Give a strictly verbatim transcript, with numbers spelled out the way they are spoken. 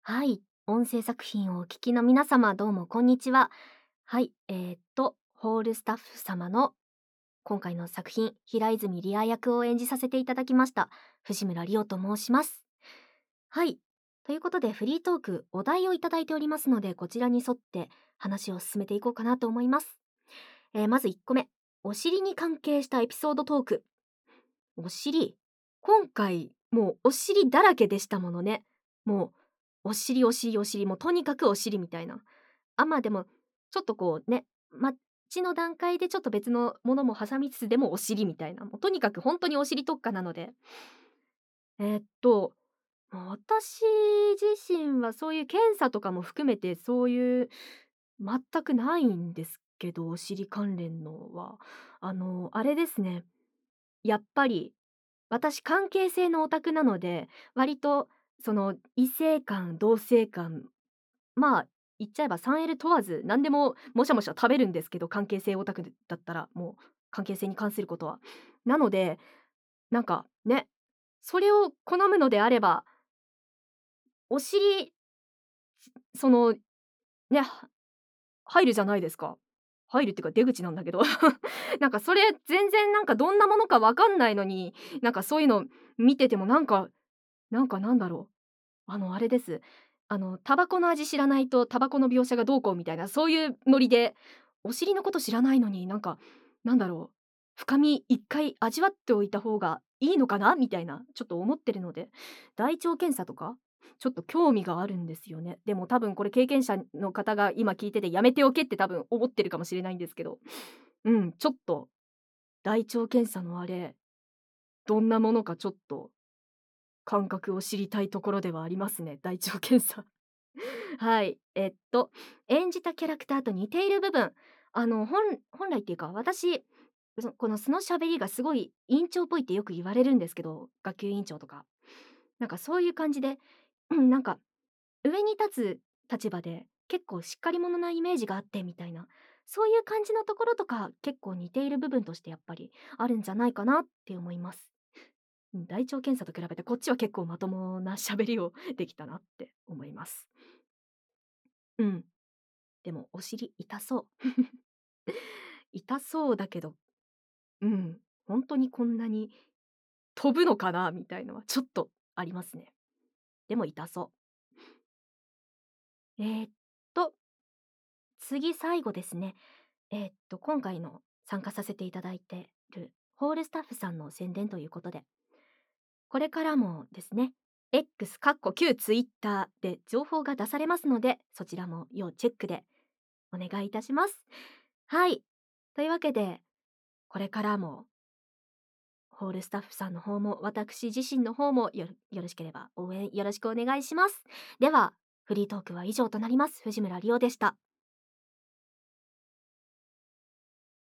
はい、音声作品をお聞きの皆様、どうもこんにちは。はい、えー、っと、ホールスタッフ様の今回の作品、平泉リア役を演じさせていただきました、藤村リオと申します。はい、ということでフリートーク、お題をいただいておりますので、こちらに沿って話を進めていこうかなと思います。えーまずいっこめ、お尻に関係したエピソードトーク。お尻、今回もうお尻だらけでしたものね。もうお尻お尻お尻、もうとにかくお尻みたいな。あ、まあでもちょっとこうね、マッチの段階でちょっと別のものも挟みつつでもお尻みたいな、もうとにかく本当にお尻特化なので、えーっともう私自身はそういう検査とかも含めてそういう全くないんですけど、お尻関連のは。あのあれですね、やっぱり私関係性のオタクなので、割とその異性間同性間、まあ言っちゃえば スリーエル 問わず何でももしゃもしゃ食べるんですけど、関係性オタクだったらもう関係性に関することは。なのでなんかね、それを好むのであればお尻、そのね、は入るじゃないですか。入るっていうか出口なんだけどなんかそれ全然なんかどんなものかわかんないのに、なんかそういうの見ててもなんかなんかなんだろう、あのあれです。あのタバコの味知らないとタバコの描写がどうこうみたいな、そういうノリで、お尻のこと知らないのになんかなんだろう、深み一回味わっておいた方がいいのかなみたいなちょっと思ってるので、大腸検査とかちょっと興味があるんですよね。でも多分これ経験者の方が今聞いててやめておけって多分思ってるかもしれないんですけど、うん、ちょっと大腸検査のあれ、どんなものかちょっと感覚を知りたいところではありますね、大腸検査。はい。えっと、演じたキャラクターと似ている部分、あの、本本来っていうか、私、そこの素の喋りがすごい院長っぽいってよく言われるんですけど、学級委員長とか。なんかそういう感じで、うん、なんか上に立つ立場で結構しっかり者なイメージがあってみたいな、そういう感じのところとか結構似ている部分としてやっぱりあるんじゃないかなって思います。うん、大腸検査と比べてこっちは結構まともな喋りをできたなって思います。うん。でもお尻痛そう。痛そうだけど、うん、本当にこんなに飛ぶのかなみたいのはちょっとありますね。でも痛そう。えーっと、次最後ですね。えーっと、今回の参加させていただいてるホールスタッフさんの宣伝ということで、これからもですね、X かっこ旧 Twitter で情報が出されますので、そちらも要チェックでお願いいたします。はい。というわけで、これからもホールスタッフさんの方も私自身の方もよろよろしければ応援よろしくお願いします。では、フリートークは以上となります。藤村リオでした。